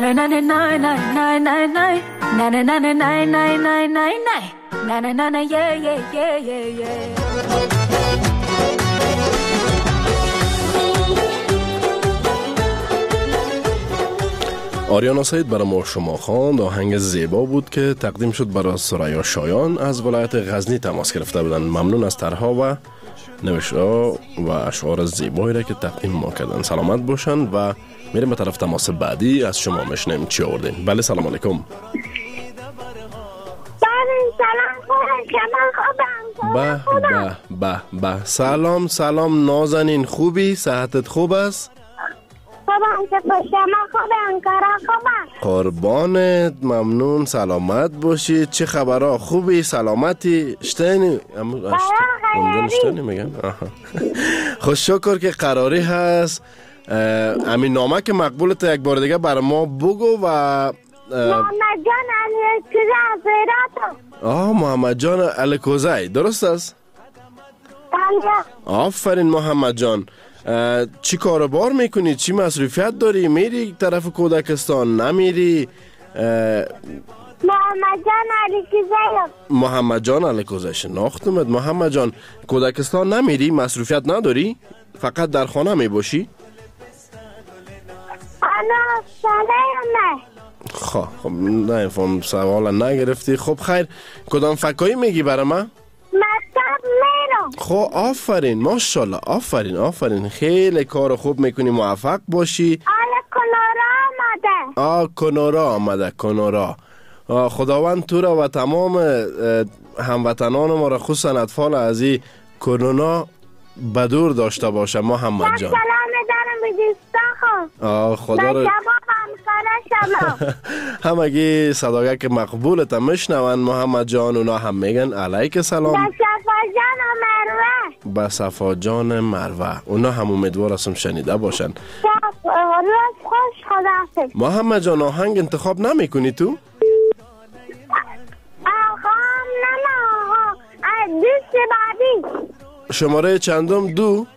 na na na na na na na na na na na na na na na na na na na yeah yeah yeah yeah yeah. آریانا سعید برای ما شما خواند. آهنگ زیبا بود که تقدیم شد برای سریا شایان از ولایت غزنی تماس گرفته بودن. ممنون از طرح‌ها و نوشته‌ها و اشعار زیبایی را که تقدیم ما کردن. سلامت باشن و میریم به طرف تماس بعدی. از شما میشنیم چی آوردین. بله سلام علیکم. بله سلام خوبم. به به به به سلام سلام نازنین، خوبی؟ صحتت خوب است؟ خوبم که شما خوبم کارا خوبم. قربانت، ممنون، سلامت باشی. چه خبرها؟ خوبی؟ سلامتی؟ اشتینی؟ اونجا اشتینی میگن؟ خوش شکر که قراری هست. امین نامه که مقبولت یک بار دیگه بر ما بگو. و محمد جان الکوزه از هرات. آه محمد جان الکوزه، درست است؟ بله. آفرین محمد جان. چی کاروبار میکنی؟ چی مصروفیت داری؟ میری طرف کودکستان؟ نمیری؟ محمد جان الکوزه. محمد جان الکوزه شناختمت. محمد جان کودکستان نمیری؟ مصروفیت نداری؟ فقط در خانه میباشی؟ انا سلام. خب خب نه فهم سوال نگرفتی. خب خیر، کدام فکایی میگی برای من؟ مکتب میرم. خب آفرین، ماشاءالله، آفرین آفرین، خیلی کار خوب میکنی، موفق باشی. آله کنورا آمده. آه کنورا آمده، کنورا. خداوند تو را و تمام هموطنان ما را خصوصا اطفال از این کرونا بدور داشته باشه محمد جان. سلام دارم به دوستا. آه خدا را همگی صداگه که مقبولت هم میشنون محمد جان، اونا هم میگن علیک سلام. به صفا جان مروه. به صفا جان مروه، اونا هم امیدوار هستم شنیده باشن. روز خوش، خداحافظ. محمد جان آهنگ انتخاب نمی کنی تو؟ آهام نه نه آها دوست بعدی. شماره چندم؟ دو؟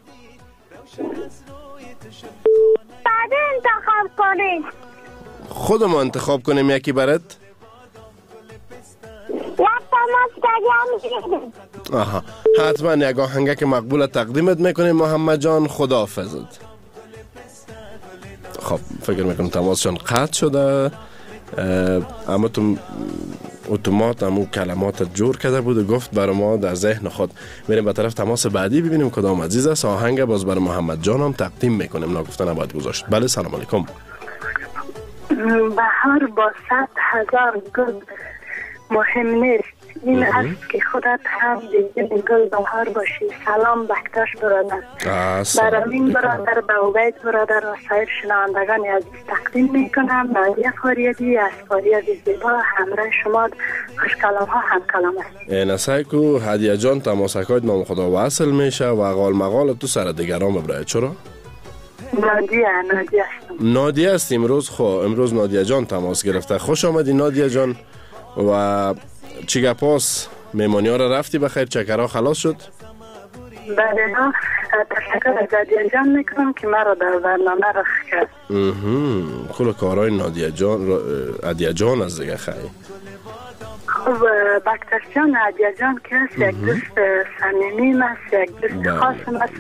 بعد انتخاب کنید. خودم انتخاب کنیم یکی برات؟ آها حتما یک آهنگه که مقبول تقدیمت میکنیم محمد جان. خداحافظت. خب فکر میکنم تماسشان قطع شده، اما تو اتومات همون کلمات جور کرده بود و گفت برای ما در ذهن خود. میریم به طرف تماس بعدی ببینیم کدام عزیز است. آهنگ باز برای محمد جان هم تقدیم میکنیم، نگفته نباید گذاشت. بله سلام علیکم. بهار با صد هزار گل مهم نیست، این است که خودت هم دیگه گل بهار باشی. سلام بکتاش برادر. برامین برادر، به عبید برادر و سایر شنوندگان عزیز تقدیم میکنم. نادیه فاریدی از فاریاد زیبا همراه شما خوش کلام ها هم کلام است. این است که هدیه جان تماسکایت نام خدا وصل میشه و اقال مقال تو سر دیگران ببرد. چرا؟ نادیه نادیه هستم. نادیه است امروز. خب امروز نادیه جان تماس گرفته. خوش آمدی نادیه جان. و چی گپاس؟ میمانی ها را رفتی بخیر؟ چکرها خلاص شد؟ بله نه، تشکر از نادیه جان میکنم که مرا در برنامه رخ کرد. کل کارهای نادیه جان نادیه جان از دیگه خیلی خب بکتر جان نادیه جان که است یک دوست صمیمی است، یک دوست خاصم است.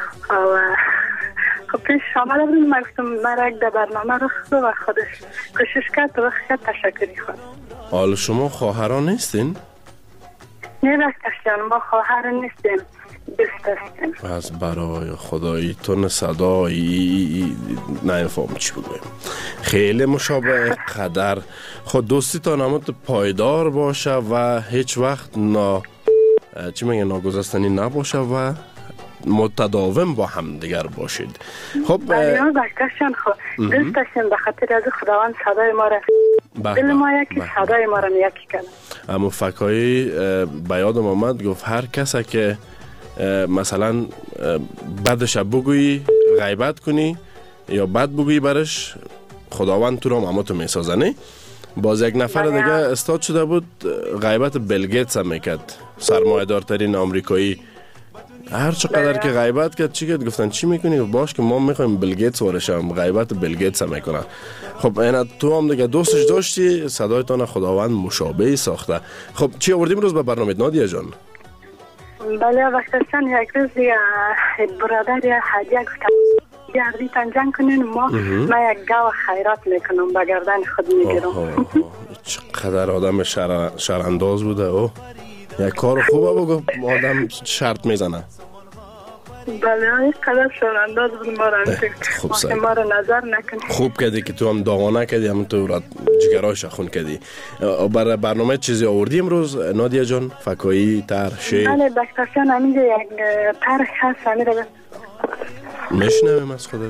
خب پیش شامل بودیم، من گفتم مرا یک در برنامه رخ و خودش کوشش کرد رخ کرد. تشکری خود. حالا شما خواهران نیستین؟ نه بکتر جان ما خواهر نیستیم، دوست هستیم. از برای خدایی تون صدایی نمیفهم چی بگویم، خیلی مشابه قدر. خود دوستی تا نمات پایدار باشه و هیچ وقت نا چی میگه ناگذشتنی نباشه و متداوم با هم دیگر باشید. خب بله بکترشان خب دوست داشتیم به خاطر از خداوند صدای ما را دل ما یکی صدای ما را یکی کنه. اما فکایی به یادم آمد گفت هر کسی که مثلا بدش بگویی غیبت کنی یا بد بگویی برش، خداوند تو را هم تو میسازنه. باز یک نفر دیگه استاد شده بود غیبت بیل گیتس هم میکرد، سرمایه دارترین آمریکایی هر چقدر که غیبت کرد چی کرد گفتن چی میکنی باش که ما میخوایم بیل گیتس وارشم غیبت بیل گیتس هم میکنن. خب اینا تو هم دیگه دوستش داشتی صدایتان خداوند مشابه ساخته. خب چی آوردیم روز به برنامه نادیا جان؟ بله وقتاً یک روز برادر یا هدیه گفتم گردی تنجنگ کنین ما من یک گاو خیرات میکنم به گردن خود میگیرم. چقدر آدم شر... شرانداز بوده او یک کار خوبه بگو آدم شرط میزنه. بله یک قدر شرانداز بود ما را که ما را نظر نکنی. خوب کردی که تو هم داغانه کردی هم تو را جگرایش خون کردی. برای برنامه چیزی آوردی امروز نادیا جان؟ فکایی تر شیر؟ بله بکترشان همینجا یک ترخ هست همیره میشنویم از خودت.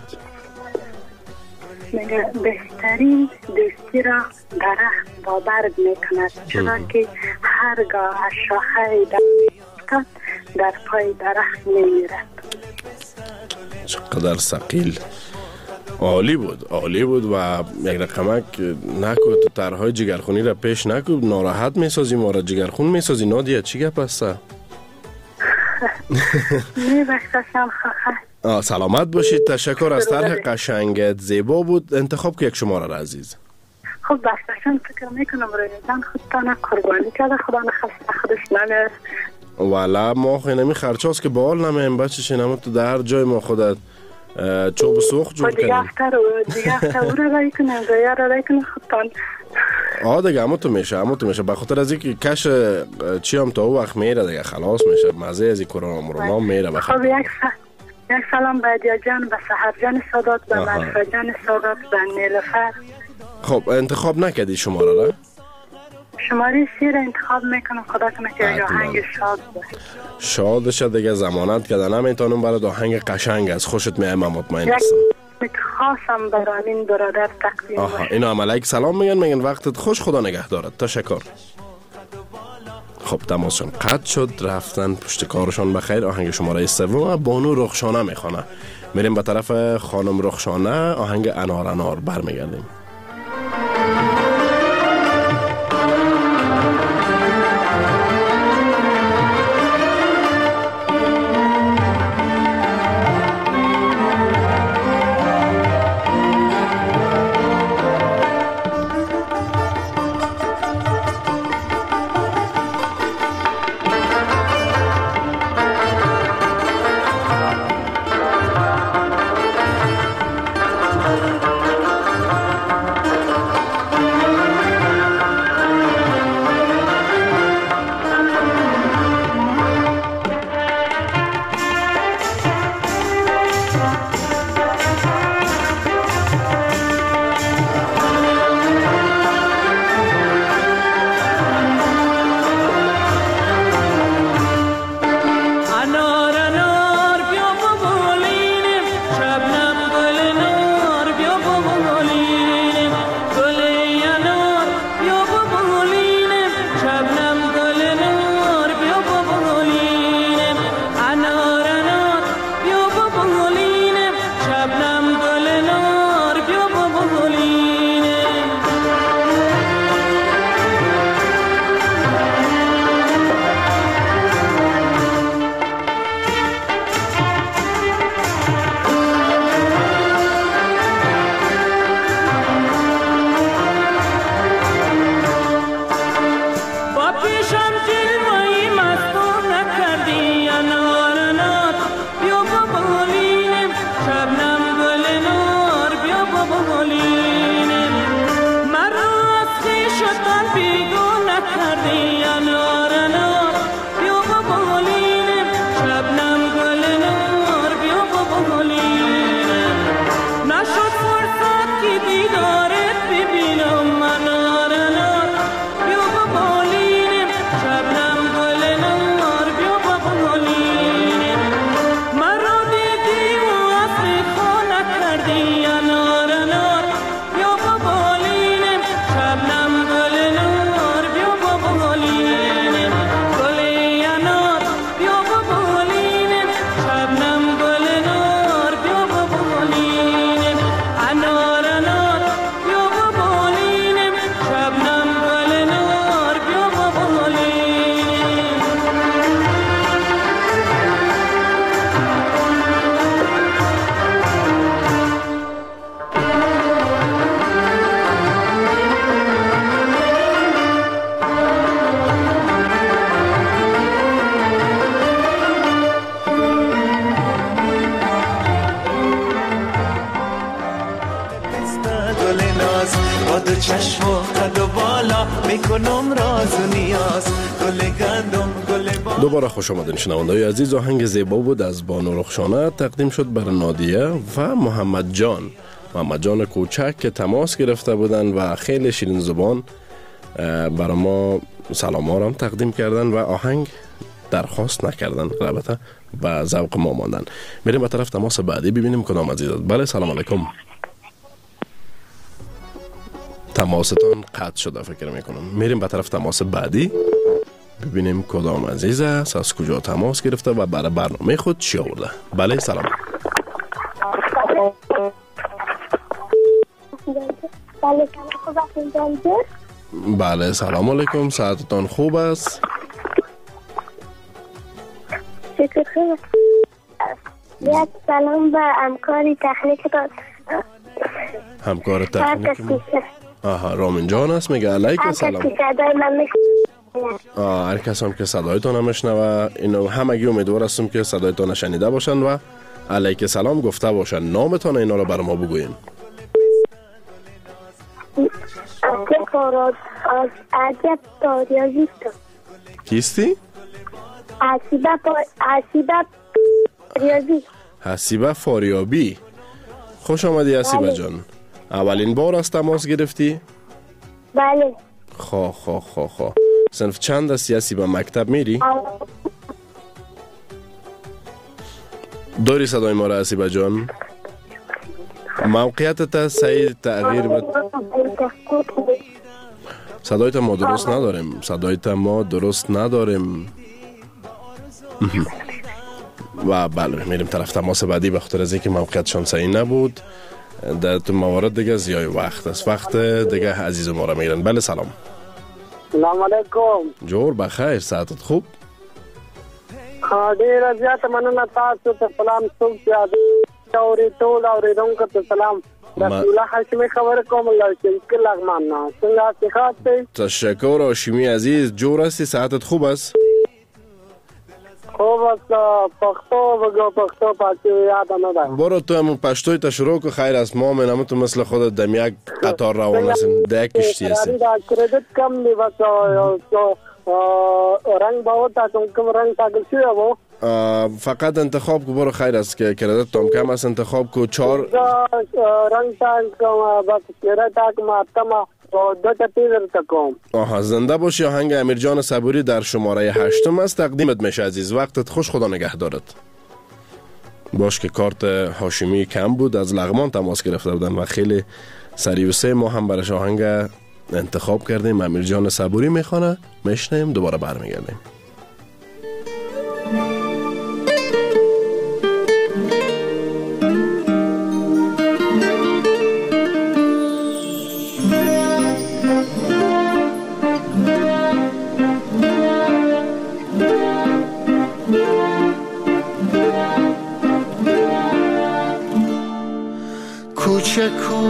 میگه بهترین دوستی را درخت با برگ میکند چرا که هرگاه از شاخه درخت در پای درخت میمیرد. چقدر ثقیل. عالی بود عالی بود و یک رقمک نکو تو طرحهای جگرخونی را پیش نکو ناراحت میسازی ما را جگرخون میسازی. نادیا چی گپ است؟ نه وقتشم خواهد سلامت باشید. تشکر از طرح قشنگت زیبا بود. انتخاب که یک شماره را عزیز. خب بختشم فکر میکنم رایدن خودتانه قربانی کرده خدا نخسته خودش نمیر والا ما خیلی نمی خرچاست که بال نمیم بچه شنمو تو در جای ما خودت چوب سوخ جور کنیم دیگه افتر و دیگه افتر او را رای کنیم رای را رای کنیم خودتان آه دیگه همون تو میشه همون تو میشه بخاطر از اینکه کش چی هم تا او وقت میره دیگه خلاص میشه مزه از این کرونا مرونا میره بخاطر خب یک یک سلام به دیا جان به سحر جان سادات به مرفا جان سادات به نیلوفر. خب انتخاب نکردی شماره را؟ شماره سیر انتخاب میکنم خدا کنه که آهنگ شاد باشه. شاد شد دیگه زمانت کردن نمیتونم برای آهنگ قشنگ از خوشت میاد من مطمئن هستم. یک خاصم برای این برادر تقدیم آها اینا هم علیک سلام میگن میگن وقتت خوش خدا نگه دارد. تشکر. خب تماسشون قطع شد رفتن پشت کارشان بخیر. آهنگ شماره سوم بانو رخشانه میخوانه. میریم به طرف خانم رخشانه آهنگ انار انار برمیگردیم. کنم راز و نیاز گل گندم گل با. دوباره خوش آمدین شنونده‌های عزیز. آهنگ زیبا بود از بانو رخشانه تقدیم شد بر نادیه و محمد جان محمد جان کوچک که تماس گرفته بودن و خیلی شیرین زبان برای ما سلام ها هم تقدیم کردن و آهنگ درخواست نکردن، البته به ذوق ما ماندن. بریم به طرف تماس بعدی ببینیم کدام عزیز. بله سلام علیکم. تماستان قطع شده فکر میکنم. میریم به طرف تماس بعدی ببینیم کدام عزیز است، از کجا تماس گرفته و برای برنامه خود چی آورده. بله سلام. بله سلام علیکم، ساعتتان خوب است؟ شکر خوب. یک سلام به همکاری تکنیکتان. همکار تکنیک آها رامین جان است. میگه علیکم سلام. آه هر کس هم که صدایتان هم میشنوه اینو همگی امیدوار هستم که صدایتان شنیده باشن و علیکم سلام گفته باشن. نامتان اینا رو بر ما بگوین. از عجب تاریازی کیستی؟ حسیبه فاریابی. حسیبه فاریابی. خوش آمدی حسیبه جان. اولین بار از تماس گرفتی؟ بله. خواه خواه خواه خواه. صنف چند هستی حسیبه؟ مکتب میری؟ داری صدای ما را حسیبه جان؟ موقعیتت سعید تغییر بد. صدایت ما درست نداریم. صدایت ما درست نداریم. و بله میریم طرف تماس بعدی به خاطر از اینکه موقعیتشان صحیح نبود. در تو موارد دیگه زیای وقت است. وقت دیگه عزیز ما را میگیرن. بله سلام. سلام علیکم. جور بخیر، ساعتت خوب؟ ډیر زیات مننه تاسو ته سلام صبح یاد اوري ټول اوریدونکو ته سلام. رسول الله هاشمی خبر کوم الله چې لغمان نه څنګه ښه تاسو؟ تشکر هاشمی عزیز. جور هستی؟ ساعتت خوب است؟ خوب است. پښتو وګو پښتو پاتې یاد نه ده. برو تو هم پښتوی ته شروع کو. خیر است. ما منم تو مثل خودت دم یک قطار روان هستیم، ده کشتی هستیم. کردیت کم دی بس رنگ باور تا کوم رنگ تاګل شي وو. فقط انتخاب کو. برو خیر است که کردیت تام کم است. انتخاب کو. چهار رنگ تا بس کردیت تا ما تما دو تا تیر تکوم. آها زنده باشی. آهنگ امیرجان صبوری در شماره هشتم است تقدیمت میشه عزیز. وقتت خوش، خدا نگه دارد. باش که کارت هاشمی کم بود، از لغمان تماس گرفته بودن و خیلی سریع و سه ما هم برش آهنگ انتخاب کردیم. امیرجان صبوری میخوانه، میشنیم، دوباره برمیگردیم. کوچه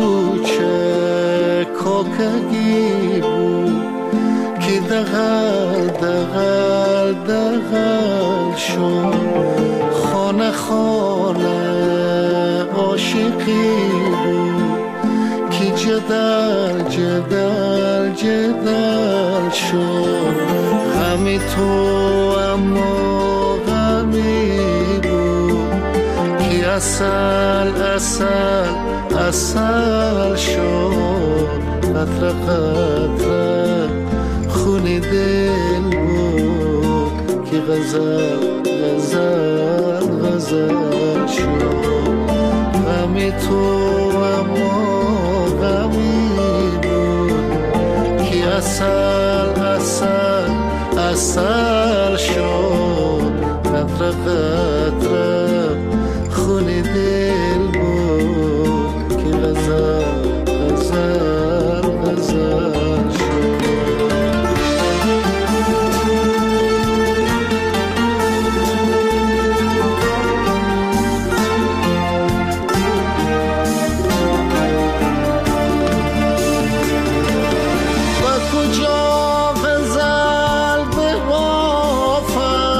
کوچه کوکگی بود که دغل دغل دغل شد. خانه خانه عاشقی بود که جدل جدل جدل شد. غمی تو اما غمی بود که اصل اصل اصل شد. قطره قطره خونی دل بود که غزل غزل غزل شد. غمی تو اما غمی بود که اصل اصل اصل شد. قطره قطره خونی دل بود که غزل غزل غزل شد. و کجا غزل به وافت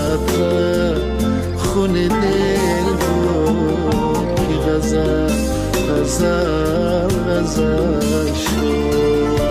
قطره خون دل بود که غزل غزل غزل شد.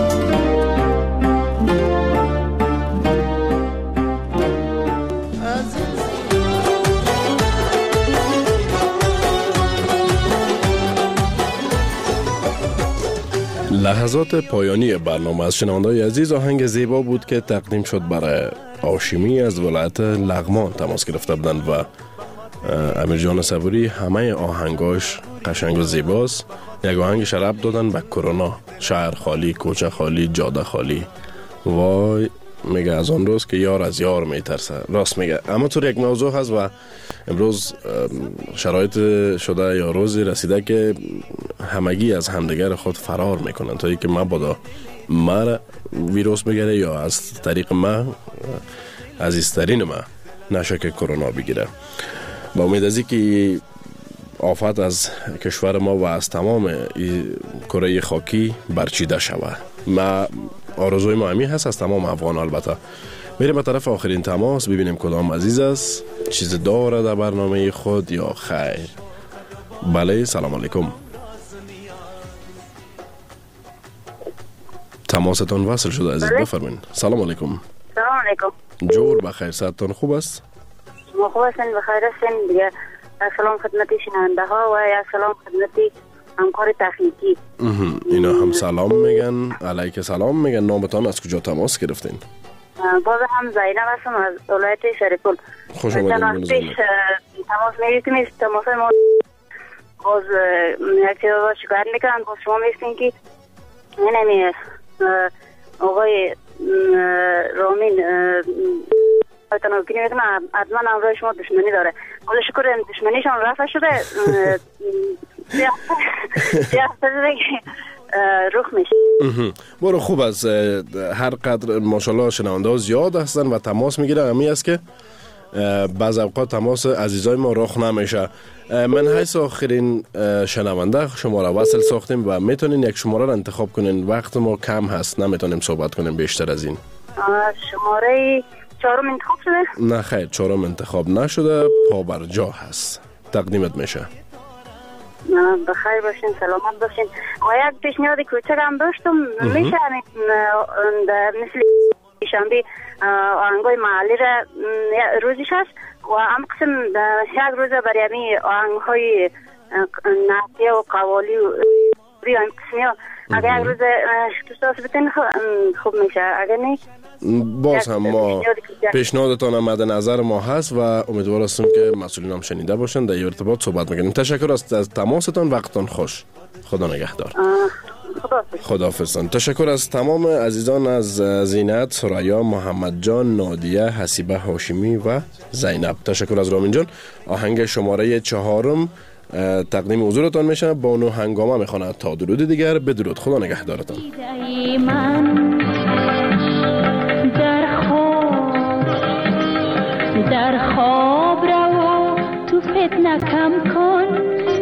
لحظات پایانی برنامه از شنونده‌های عزیز آهنگ زیبا بود که تقدیم شد برای هاشمی از ولایت لغمان تماس گرفته بودند و امیر جان صبوری همه آهنگاش قشنگ و زیباست. یک آهنگ شراب دادن به کرونا، شهر خالی، کوچه خالی، جاده خالی. وای میگه از آن روز که یار از یار میترسه. راست میگه. اما طور یک موضوع هست و امروز شرایط شده یا روزی رسیده که همگی از همدیگر خود فرار میکنن تا اینکه مبادا ما ویروس بگیره یا از طریق ما عزیزترین ما نشه که کرونا بگیره. با امید از اینکه آفت از کشور ما و از تمام کره خاکی برچیده شود. ما آرزوی ما همی هست از تمام افغان. البته میریم به طرف آخرین تماس ببینیم کدام عزیز است، چیز داره در برنامه خود یا خیر. بله سلام علیکم. تماستان وصل شده عزیز، بفرمین. سلام علیکم. سلام علیکم. جور بخیر، صحتتان خوب است؟ شما خوب هستین؟ بخیر هستین دیگه. سلام خدمتی شنونده ها و یا سلام خدمتی همکار تکنیکی. اینا هم سلام میگن. علیک سلام میگن. نامتان از کجا تماس گرفتین؟ باز هم زینب هستم از ولایت شریکول. خوش آمدید زینب. تماس میگیریم. تماس ما باز یک چیز رو شکایت میکنن. باز شما میگفتین که اینمی آقای رامین تنوکی نمیتونه حتما همراه شما دشمنی داره. خدا شکر دشمنیشان رفع شده. یه هفته دیگه رخ میشه. برو خوب است. هر قدر ماشاءالله شنونده ها زیاد هستن و تماس میگیره. همی است که بعض اوقات تماس عزیزای ما رخ نمیشه. من حیث آخرین شنونده شما را وصل ساختیم و میتونین یک شماره را انتخاب کنین. وقت ما کم هست، نمیتونیم صحبت کنیم بیشتر از این. شماره چهارم انتخاب شده؟ نه خیر، چهارم انتخاب نشده، پا بر جا هست. تقدیمت میشه. بخیر باشین، سلامت باشین. و یک پیشنهاد کوچک هم داشتم. میشه مثل شنبه آهنگای محلی را روزیش هست و هم قسم یک روز برای همی آهنگهای نعتیه و قوالی و هم قسمی ها اگر یک روز شکستاس بتین خوب میشه. اگر نه باز هم ما پیشنهادتان هم مد نظر ما هست و امیدوار هستم که مسئولین هم شنیده باشند در ارتباط صحبت میکنیم. تشکر از تماستان. وقتتان خوش. خدا نگهدار. خداحافظتان. تشکر از تمام عزیزان، از زینت، سرایا، محمد جان، نادیه، حسیبه هاشمی و زینب. تشکر از رامین جان. آهنگ شماره چهارم تقدیم حضورتان میشه. بانو هنگامه میخواند تا درود دیگر. بدرود. خدا نگهدارتان. در خواب رو تو فتنه کم کن،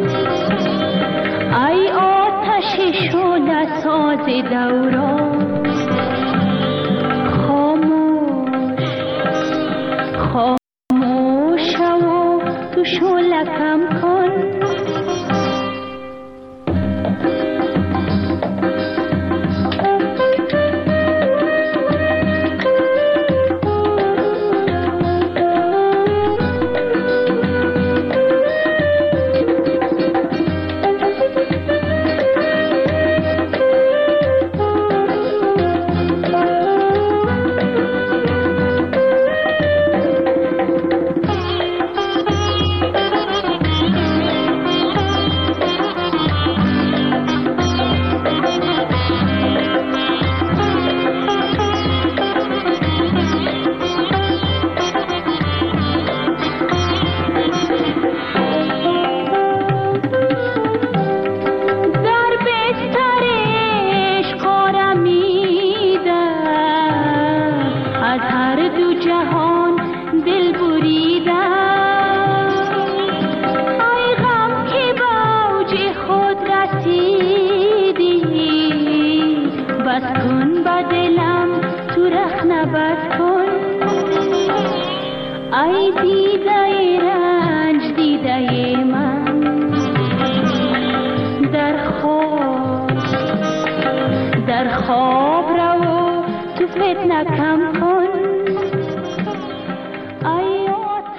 ای آتش شعله ساز دوران. خاموش خاموش و تو شعله کم کن. ای دیده رنج دیده من، در خواب در خواب رو تو فتنه کم